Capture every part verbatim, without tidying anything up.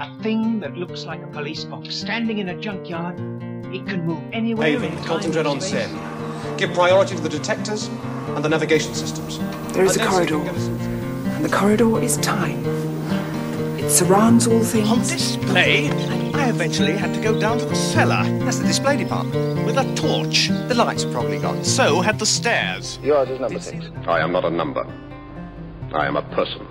A thing that looks like a police box standing in a junkyard. It can move anywhere. Haven, concentrate on Sen. Give priority to the detectors and the navigation systems. There is a corridor, and the corridor is time. It surrounds all things. On display, I eventually had to go down to the cellar. That's the display department. With a torch. The lights are probably gone. So had the stairs. Yours is number six. I am not a number. I am a person.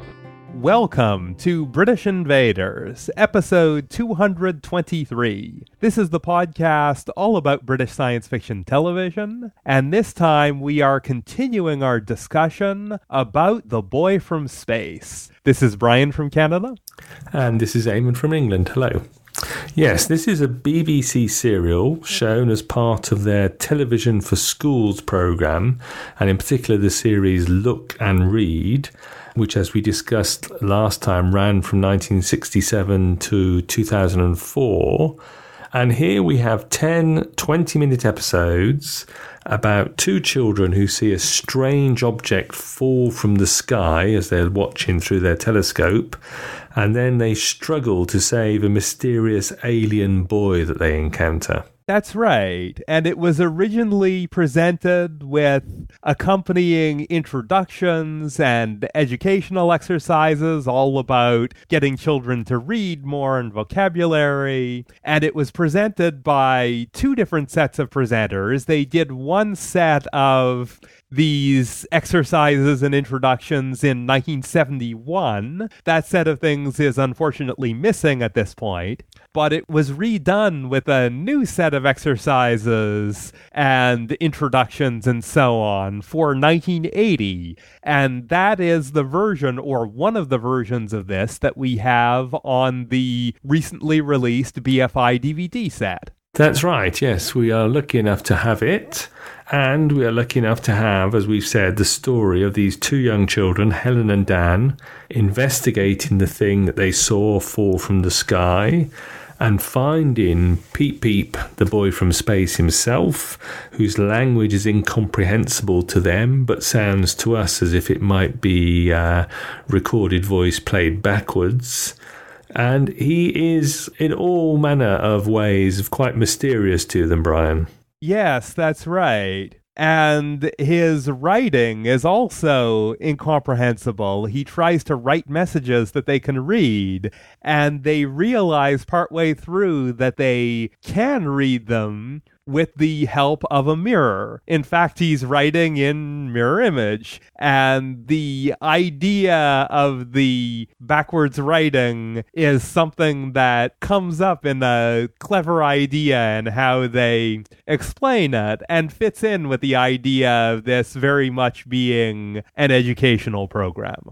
Welcome to British Invaders, episode two hundred twenty-three. This is the podcast all about British science fiction television, and this time we are continuing our discussion about The Boy from Space. This is Brian from Canada. And this is Eamon from England. Hello. Yes, this is a B B C serial shown as part of their Television for Schools programme, and in particular the series Look and Read, which, as we discussed last time, ran from nineteen sixty-seven to two thousand four. And here we have ten twenty-minute episodes about two children who see a strange object fall from the sky as they're watching through their telescope, and then they struggle to save a mysterious alien boy that they encounter. That's right, and it was originally presented with accompanying introductions and educational exercises all about getting children to read more and vocabulary, and it was presented by two different sets of presenters. They did one set of these exercises and introductions in nineteen seventy-one. That set of things is unfortunately missing at this point, but it was redone with a new set of exercises and introductions and so on for nineteen eighty. And that is the version, or one of the versions of this, that we have on the recently released B F I D V D set. That's right, yes. We are lucky enough to have it. And we are lucky enough to have, as we've said, the story of these two young children, Helen and Dan, investigating the thing that they saw fall from the sky and finding Peep Peep, the boy from space himself, whose language is incomprehensible to them, but sounds to us as if it might be uh, recorded voice played backwards. And he is, in all manner of ways, quite mysterious to them, Brian. Yes, that's right. And his writing is also incomprehensible. He tries to write messages that they can read, and they realize partway through that they can read them with the help of a mirror. In fact, he's writing in mirror image, and the idea of the backwards writing is something that comes up in a clever idea and how they explain it, and fits in with the idea of this very much being an educational program.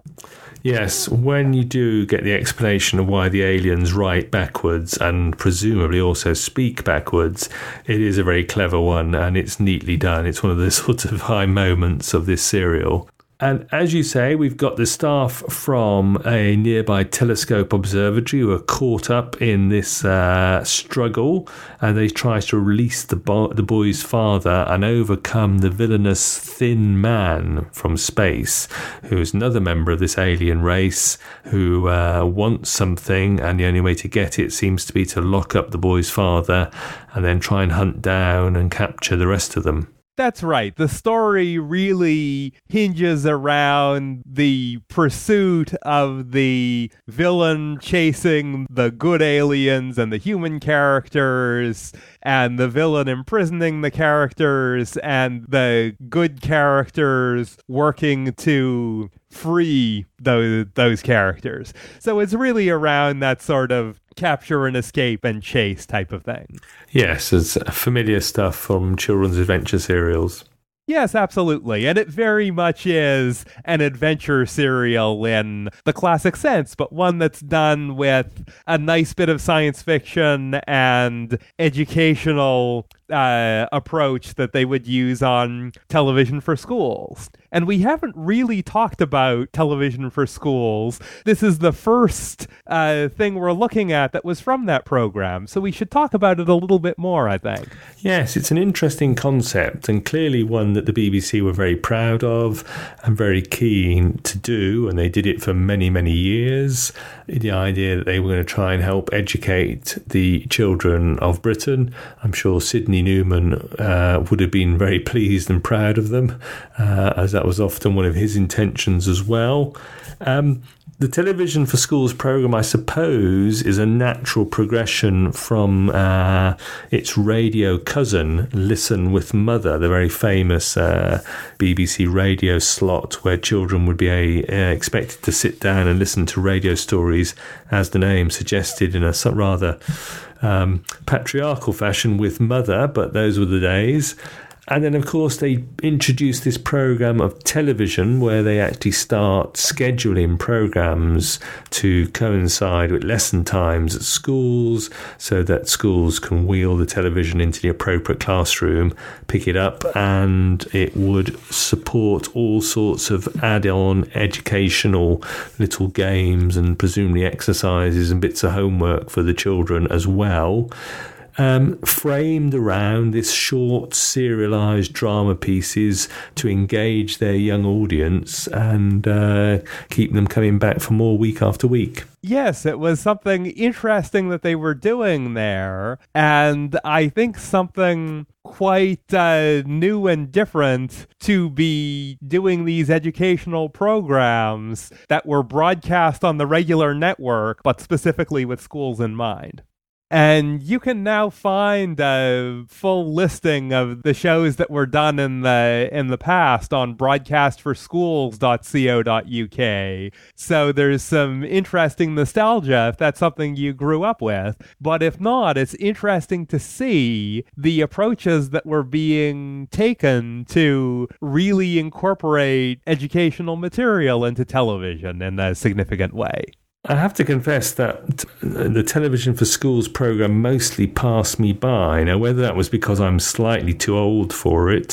Yes, when you do get the explanation of why the aliens write backwards and presumably also speak backwards, it is a very clever one, and it's neatly done. It's one of the sort of high moments of this serial. And as you say, we've got the staff from a nearby telescope observatory who are caught up in this uh, struggle, and they try to release the, bo- the boy's father and overcome the villainous Thin Man from space, who is another member of this alien race who uh, wants something, and the only way to get it seems to be to lock up the boy's father and then try and hunt down and capture the rest of them. That's right. The story really hinges around the pursuit of the villain chasing the good aliens and the human characters, and the villain imprisoning the characters, and the good characters working to free those, those characters. So it's really around that sort of capture and escape and chase type of thing. Yes, it's familiar stuff from children's adventure serials. Yes, absolutely. And it very much is an adventure serial in the classic sense, but one that's done with a nice bit of science fiction and educational uh, approach that they would use on television for schools. And we haven't really talked about Television for Schools. This is the first uh, thing we're looking at that was from that program. So we should talk about it a little bit more, I think. Yes, it's an interesting concept and clearly one that the B B C were very proud of and very keen to do. And they did it for many, many years. The idea that they were going to try and help educate the children of Britain. I'm sure Sidney Newman uh, would have been very pleased and proud of them, uh, as that was often one of his intentions as well. Um, the Television for Schools programme, I suppose, is a natural progression from uh, its radio cousin, Listen with Mother, the very famous uh, B B C radio slot where children would be a, uh, expected to sit down and listen to radio stories, as the name suggested, in a rather um, patriarchal fashion with Mother, but those were the days. And then, of course, they introduced this programme of television where they actually start scheduling programmes to coincide with lesson times at schools so that schools can wheel the television into the appropriate classroom, pick it up, and it would support all sorts of add-on educational little games and presumably exercises and bits of homework for the children as well. Um, framed around this short serialised drama pieces to engage their young audience and uh, keep them coming back for more week after week. Yes, it was something interesting that they were doing there, and I think something quite uh, new and different to be doing these educational programs that were broadcast on the regular network, but specifically with schools in mind. And you can now find a full listing of the shows that were done in the in the past on broadcast for schools dot co dot uk. So there's some interesting nostalgia if that's something you grew up with. But if not, it's interesting to see the approaches that were being taken to really incorporate educational material into television in a significant way. I have to confess that the Television for Schools programme mostly passed me by. Now, whether that was because I'm slightly too old for it,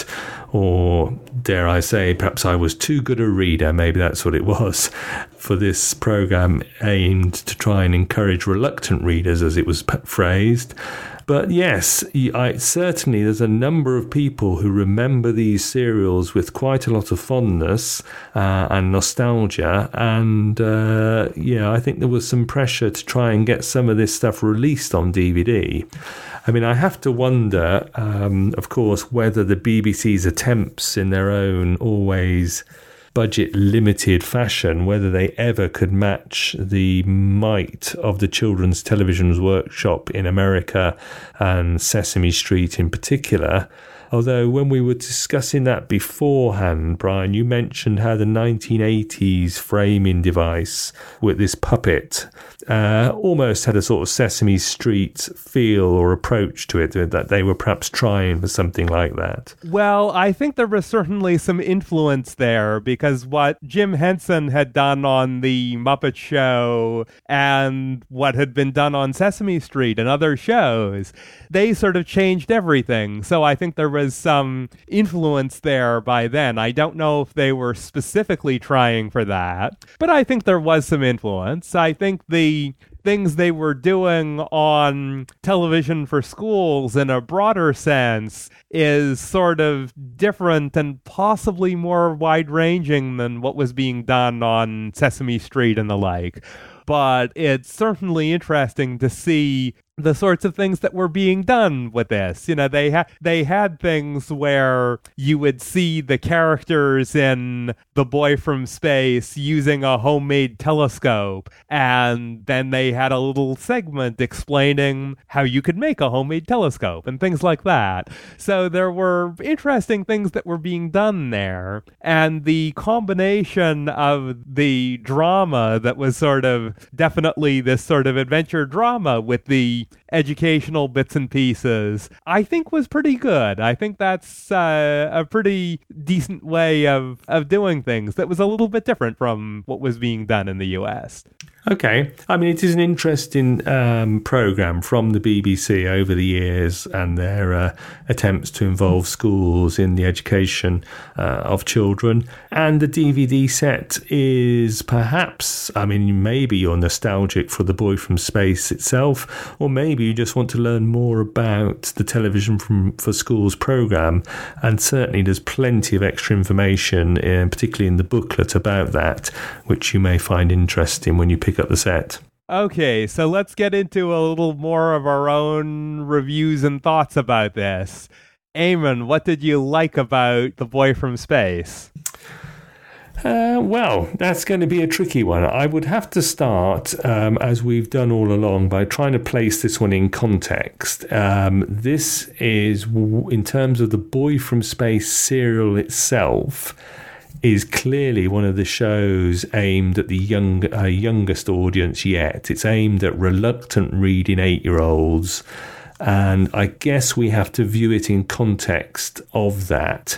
or dare I say, perhaps I was too good a reader, maybe that's what it was, for this programme aimed to try and encourage reluctant readers, as it was phrased. But yes, I, certainly there's a number of people who remember these serials with quite a lot of fondness uh, and nostalgia. And uh, yeah, I think there was some pressure to try and get some of this stuff released on D V D. I mean, I have to wonder, um, of course, whether the B B C's attempts in their own always budget-limited fashion, whether they ever could match the might of the Children's Television Workshop in America and Sesame Street in particular. Although when we were discussing that beforehand, Brian, you mentioned how the nineteen eighties framing device with this puppet uh, almost had a sort of Sesame Street feel or approach to it, that they were perhaps trying for something like that. Well, I think there was certainly some influence there, because what Jim Henson had done on The Muppet Show and what had been done on Sesame Street and other shows, they sort of changed everything. So I think there was some influence there by then. I don't know if they were specifically trying for that, but I think there was some influence. I think the things they were doing on Television for Schools in a broader sense is sort of different and possibly more wide-ranging than what was being done on Sesame Street and the like. But it's certainly interesting to see the sorts of things that were being done with this. You know, they had they had things where you would see the characters in The Boy from Space using a homemade telescope, and then they had a little segment explaining how you could make a homemade telescope and things like that. So there were interesting things that were being done there, and the combination of the drama that was sort of definitely this sort of adventure drama with the educational bits and pieces, I think was pretty good. I think that's uh, a pretty decent way of, of doing things that was a little bit different from what was being done in the U S. Okay. I mean, it is an interesting um, programme from the B B C over the years and their uh, attempts to involve schools in the education uh, of children. And the D V D set is perhaps, I mean, maybe you're nostalgic for The Boy from Space itself, or maybe you just want to learn more about the Television from, for Schools programme. And certainly there's plenty of extra information, in, particularly in the booklet about that, which you may find interesting when you pick up the set. Okay, so let's get into a little more of our own reviews and thoughts about this. Eamon, what did you like about The Boy from Space? Uh, well, that's going to be a tricky one. I would have to start, um, as we've done all along, by trying to place this one in context. Um, this is, in terms of The Boy from Space serial itself, is clearly one of the shows aimed at the young, uh, youngest audience yet. It's aimed at reluctant reading eight-year-olds, and I guess we have to view it in context of that.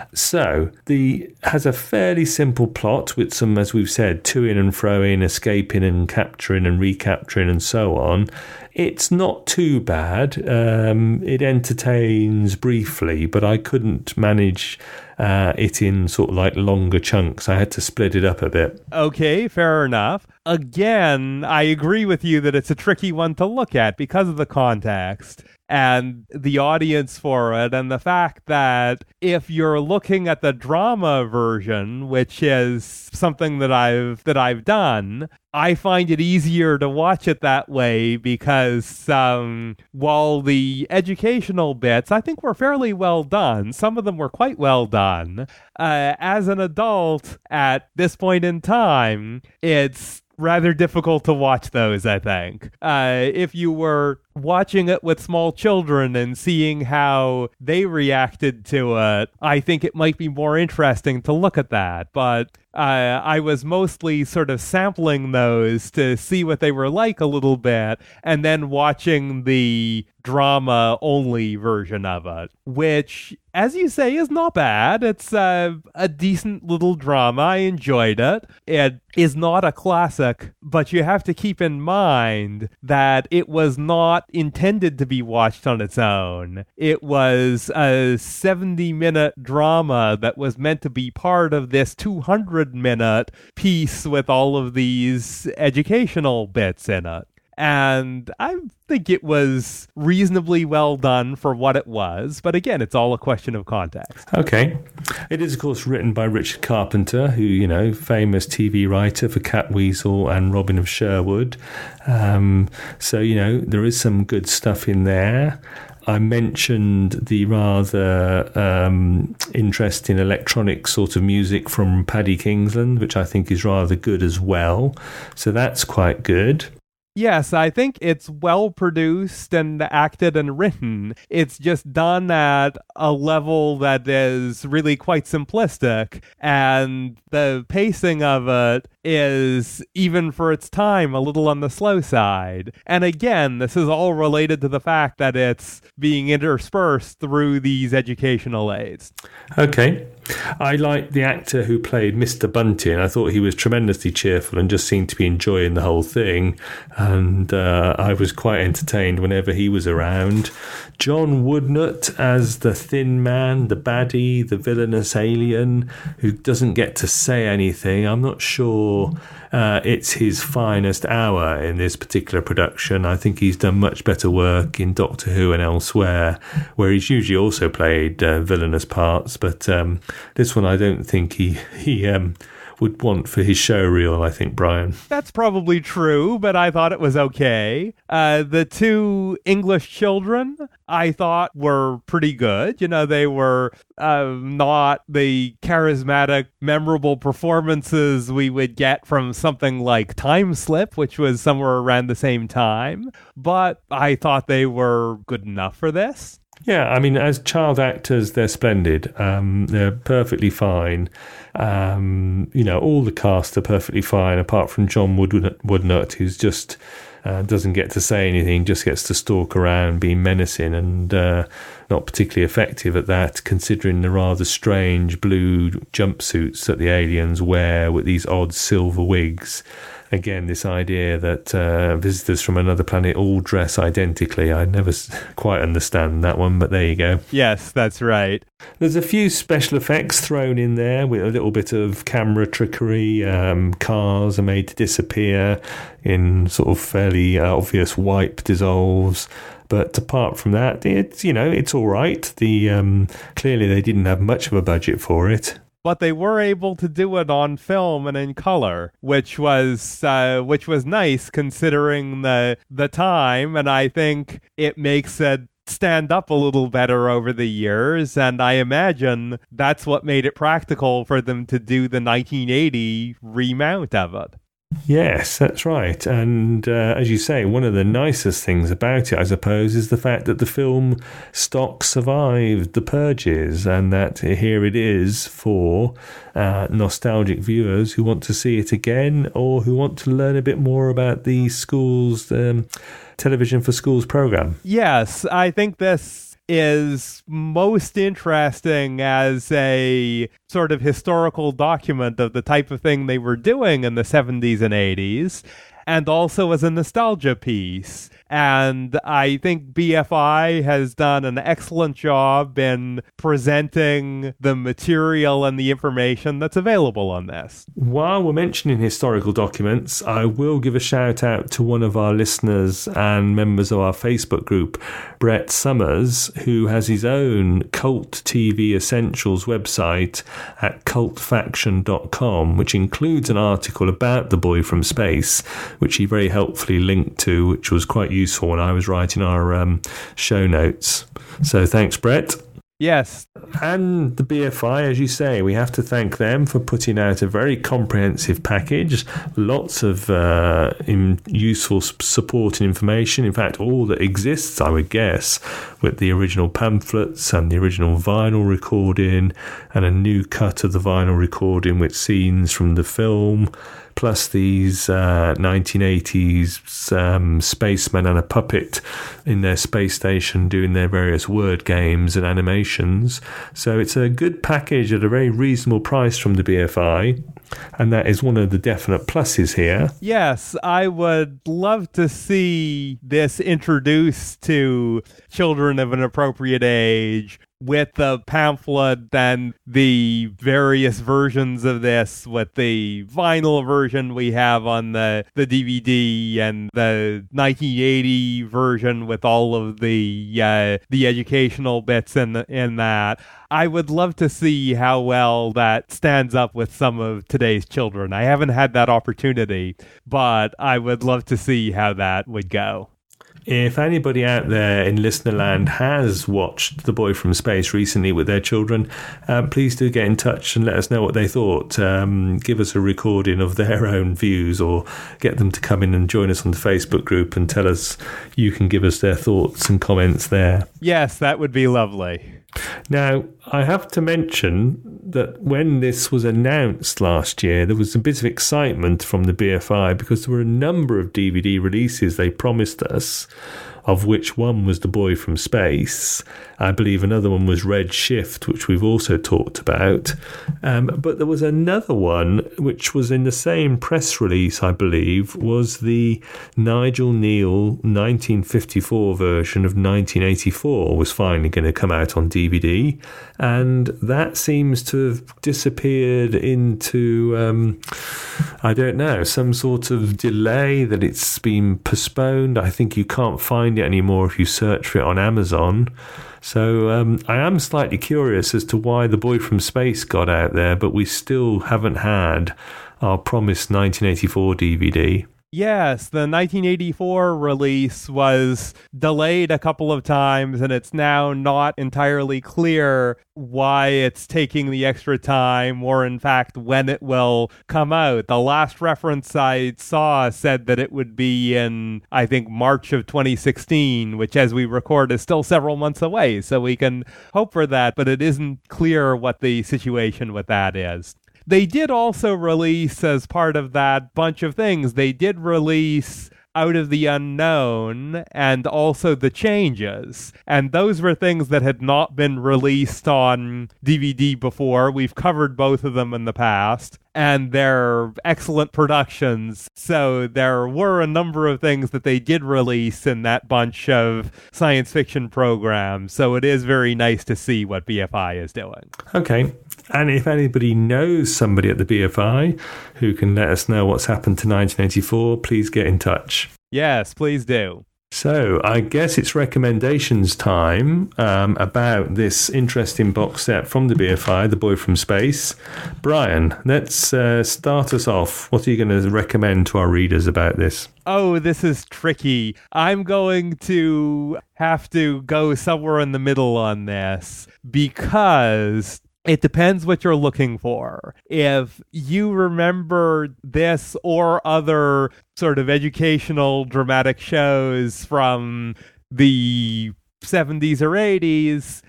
So, the has a fairly simple plot with some, as we've said, to-in and fro-in, escaping and capturing and recapturing and so on. It's not too bad. Um, it entertains briefly, but I couldn't manage uh, it in sort of like longer chunks. I had to split it up a bit. Okay, fair enough. Again, I agree with you that it's a tricky one to look at because of the context and the audience for it, and the fact that if you're looking at the drama version, which is something that I've that I've done, I find it easier to watch it that way because um, while the educational bits, I think, were fairly well done, some of them were quite well done, uh, as an adult at this point in time, it's rather difficult to watch those, I think. Uh, if you were watching it with small children and seeing how they reacted to it, I think it might be more interesting to look at that. But uh, I was mostly sort of sampling those to see what they were like a little bit, and then watching the drama-only version of it, which, as you say, is not bad. It's uh, a decent little drama. I enjoyed it. It is not a classic, but you have to keep in mind that it was not intended to be watched on its own. It was a seventy-minute drama that was meant to be part of this two hundred minute piece with all of these educational bits in it. And I think it was reasonably well done for what it was. But again, it's all a question of context. Okay. It is, of course, written by Richard Carpenter, who, you know, famous T V writer for Catweasel and Robin of Sherwood. Um, so, you know, there is some good stuff in there. I mentioned the rather um, interesting electronic sort of music from Paddy Kingsland, which I think is rather good as well. So that's quite good. Yes, I think it's well produced and acted and written. It's just done at a level that is really quite simplistic, and the pacing of it is, even for its time, a little on the slow side. And again, this is all related to the fact that it's being interspersed through these educational aids. Okay. I liked the actor who played Mister Bunting. I thought he was tremendously cheerful and just seemed to be enjoying the whole thing. And uh, I was quite entertained whenever he was around. John Woodnutt as the thin man, the baddie, the villainous alien who doesn't get to say anything. I'm not sure uh, it's his finest hour in this particular production. I think he's done much better work in Doctor Who and elsewhere, where he's usually also played uh, villainous parts. But um, this one, I don't think he he um, would want for his show reel, I think, Brian. That's probably true, but I thought it was okay. Uh, the two English children, I thought, were pretty good. You know, they were uh, not the charismatic, memorable performances we would get from something like Time Slip, which was somewhere around the same time, but I thought they were good enough for this. Yeah, I mean, as child actors, they're splendid. Um, they're perfectly fine. Um, you know, all the cast are perfectly fine, apart from John Wood- Woodnut, who's just uh, doesn't get to say anything, just gets to stalk around, being menacing, and uh, not particularly effective at that, considering the rather strange blue jumpsuits that the aliens wear with these odd silver wigs. Again, this idea that uh, visitors from another planet all dress identically. I never quite understand that one, but there you go. Yes, that's right. There's a few special effects thrown in there with a little bit of camera trickery. Um, cars are made to disappear in sort of fairly uh, obvious wipe dissolves. But apart from that, it's, you know, it's all right. The um, clearly they didn't have much of a budget for it. But they were able to do it on film and in color, which was uh, which was nice considering the the time, and I think it makes it stand up a little better over the years, and I imagine that's what made it practical for them to do the nineteen eighty remount of it. Yes, that's right. And uh, as you say, one of the nicest things about it, I suppose, is the fact that the film stock survived the purges, and that here it is for uh, nostalgic viewers who want to see it again or who want to learn a bit more about the school's um, Television for Schools program. Yes, I think this is most interesting as a sort of historical document of the type of thing they were doing in the seventies and eighties, and also as a nostalgia piece. And I think B F I has done an excellent job in presenting the material and the information that's available on this. While we're mentioning historical documents, I will give a shout out to one of our listeners and members of our Facebook group, Brett Summers, who has his own Cult T V Essentials website at cult faction dot com, which includes an article about The Boy from Space, which he very helpfully linked to, which was quite useful when I was writing our um, show notes. So thanks, Brett. Yes. And the B F I, as you say, we have to thank them for putting out a very comprehensive package, lots of uh, in useful support and information. In fact, all that exists, I would guess, with the original pamphlets and the original vinyl recording and a new cut of the vinyl recording with scenes from the film, plus these uh, nineteen eighties um, spacemen and a puppet in their space station doing their various word games and animations. So it's a good package at a very reasonable price from the B F I, and that is one of the definite pluses here. Yes, I would love to see this introduced to children of an appropriate age, with the pamphlet and the various versions of this, with the vinyl version we have on the, the D V D and the nineteen eighty version with all of the uh, the educational bits in, the, in that. I would love to see how well that stands up with some of today's children. I haven't had that opportunity, but I would love to see how that would go. If anybody out there in Listenerland has watched The Boy from Space recently with their children, uh, please do get in touch and let us know what they thought. Um, give us a recording of their own views, or get them to come in and join us on the Facebook group and tell us. You can give us their thoughts and comments there. Yes, that would be lovely. Now, I have to mention that when this was announced last year, there was a bit of excitement from the B F I because there were a number of D V D releases they promised us, of which one was The Boy from Space. I believe another one was Red Shift, which we've also talked about. Um, but there was another one, which was in the same press release, I believe, was the Nigel Neal nineteen fifty-four version of nineteen eighty-four was finally going to come out on D V D. And that seems to have disappeared into, um, I don't know, some sort of delay, that it's been postponed. I think you can't find it anymore if you search for it on Amazon. So um, I am slightly curious as to why The Boy from Space got out there, but we still haven't had our promised nineteen eighty-four D V D. Yes, the nineteen eighty-four release was delayed a couple of times, and it's now not entirely clear why it's taking the extra time, or in fact when it will come out. The last reference I saw said that it would be in, I think, March of twenty sixteen, which as we record is still several months away, so we can hope for that, but it isn't clear what the situation with that is. They did also release, as part of that bunch of things, they did release Out of the Unknown and also The Changes. And those were things that had not been released on D V D before. We've covered both of them in the past, and they're excellent productions. So there were a number of things that they did release in that bunch of science fiction programs. So it is very nice to see what B F I is doing. Okay. And if anybody knows somebody at the B F I who can let us know what's happened to nineteen eighty-four, please get in touch. Yes, please do. So I guess it's recommendations time um, about this interesting box set from the B F I, The Boy from Space. Brian, let's uh, start us off. What are you going to recommend to our readers about this? Oh, this is tricky. I'm going to have to go somewhere in the middle on this because it depends what you're looking for. If you remember this or other sort of educational dramatic shows from the seventies or eighties,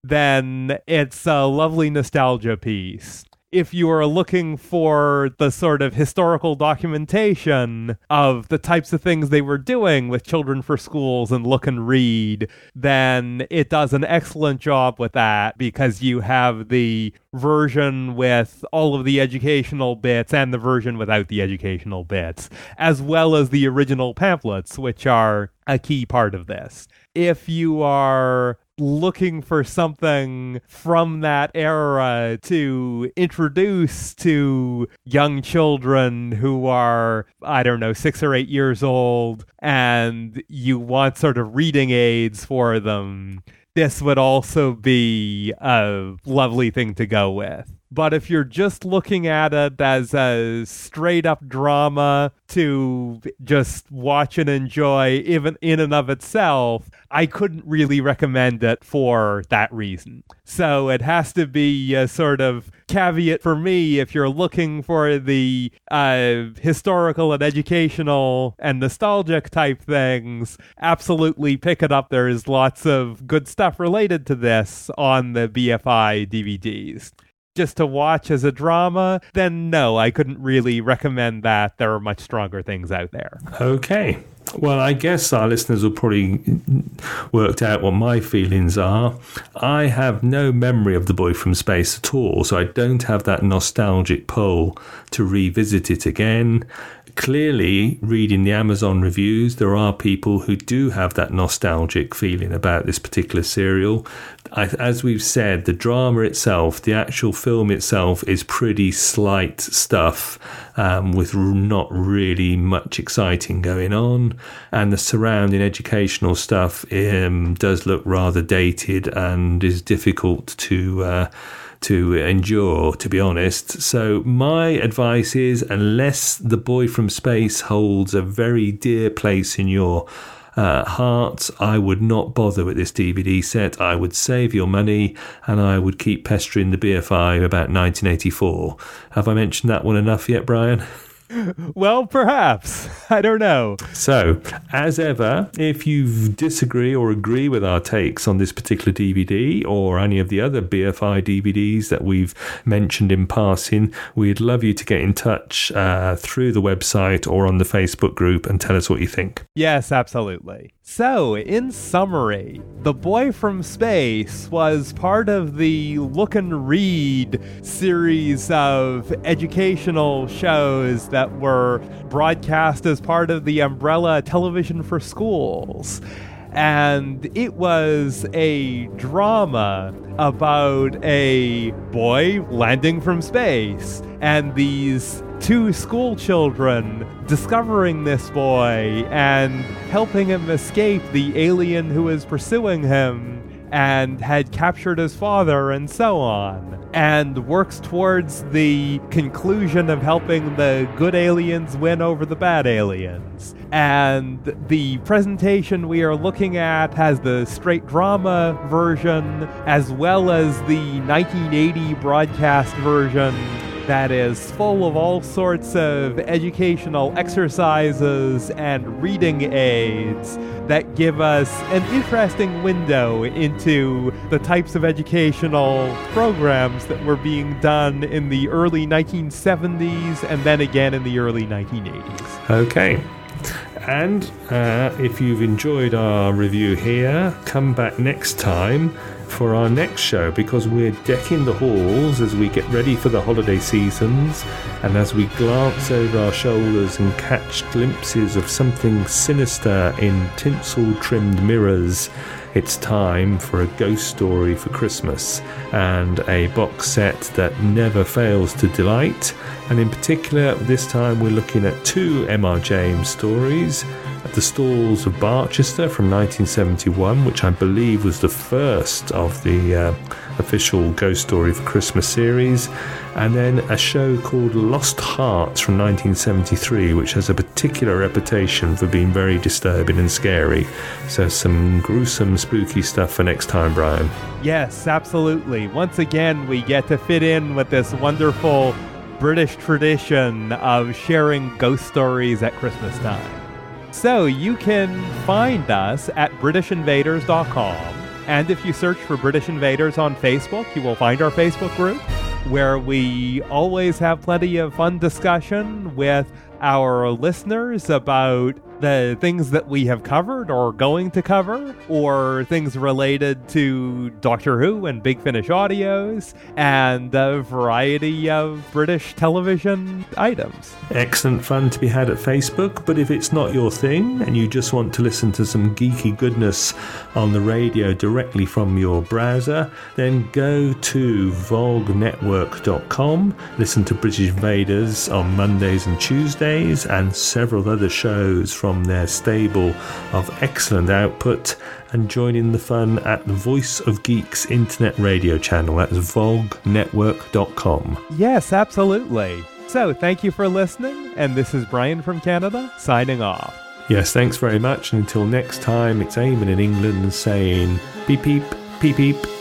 then it's a lovely nostalgia piece. If you are looking for the sort of historical documentation of the types of things they were doing with Children for Schools and Look and Read, then it does an excellent job with that, because you have the version with all of the educational bits and the version without the educational bits, as well as the original pamphlets, which are a key part of this. If you are looking for something from that era to introduce to young children who are, I don't know, six or eight years old, and you want sort of reading aids for them, this would also be a lovely thing to go with. But if you're just looking at it as a straight-up drama to just watch and enjoy, even in and of itself, I couldn't really recommend it for that reason. So it has to be a sort of caveat for me. If you're looking for the uh, historical and educational and nostalgic type things, absolutely pick it up. There's lots of good stuff related to this on the B F I D V Ds. Just to watch as a drama, then no, I couldn't really recommend that. There are much stronger things out there. Okay. Well, I guess our listeners will probably worked out what my feelings are. I have no memory of The Boy from Space at all, so I don't have that nostalgic pull to revisit it again. Clearly, reading the Amazon reviews, there are people who do have that nostalgic feeling about this particular serial. I, as we've said, the drama itself, the actual film itself, is pretty slight stuff um, with not really much exciting going on. And the surrounding educational stuff um, does look rather dated and is difficult to uh, to endure, to be honest. So my advice is, unless The Boy from Space holds a very dear place in your uh, heart, I would not bother with this D V D set. I would save your money, and I would keep pestering the B F I about nineteen eighty-four. Have I mentioned that one enough yet, Brian? Well, perhaps. I don't know. So, as ever, if you disagree or agree with our takes on this particular D V D or any of the other B F I D V Ds that we've mentioned in passing, we'd love you to get in touch uh, through the website or on the Facebook group and tell us what you think. Yes, absolutely. So, in summary, The Boy from Space was part of the Look and Read series of educational shows that were broadcast as part of the umbrella Television for Schools. And it was a drama about a boy landing from space and these two school children discovering this boy and helping him escape the alien who is pursuing him, and had captured his father and so on, and works towards the conclusion of helping the good aliens win over the bad aliens. And the presentation we are looking at has the straight drama version as well as the nineteen eighty broadcast version that is full of all sorts of educational exercises and reading aids that give us an interesting window into the types of educational programs that were being done in the early nineteen seventies and then again in the early nineteen eighties. Okay. And uh, if you've enjoyed our review here, come back next time for our next show, because we're decking the halls as we get ready for the holiday seasons, and as we glance over our shoulders and catch glimpses of something sinister in tinsel-trimmed mirrors, it's time for a ghost story for Christmas, and a box set that never fails to delight. And in particular, this time we're looking at two M R James stories: The Stalls of Barchester from nineteen seventy-one, which I believe was the first of the uh, official Ghost Story for Christmas series, and then a show called Lost Hearts from nineteen seventy-three, which has a particular reputation for being very disturbing and scary. So some gruesome, spooky stuff for next time, Brian. Yes, absolutely. Once again, we get to fit in with this wonderful British tradition of sharing ghost stories at Christmas time. So you can find us at British Invaders dot com, and if you search for British Invaders on Facebook, you will find our Facebook group, where we always have plenty of fun discussion with our listeners about the things that we have covered or going to cover, or things related to Doctor Who and Big Finish audios, and a variety of British television items. Excellent fun to be had at Facebook, but if it's not your thing and you just want to listen to some geeky goodness on the radio directly from your browser, then go to Vogue Network dot com, listen to British Invaders on Mondays and Tuesdays, and several other shows from from their stable of excellent output, and join in the fun at the Voice of Geeks internet radio channel. That's Vogue Network dot com. Yes, absolutely. So thank you for listening, and this is Brian from Canada signing off. Yes, thanks very much, and until next time, it's Eamon in England saying beep beep, beep beep.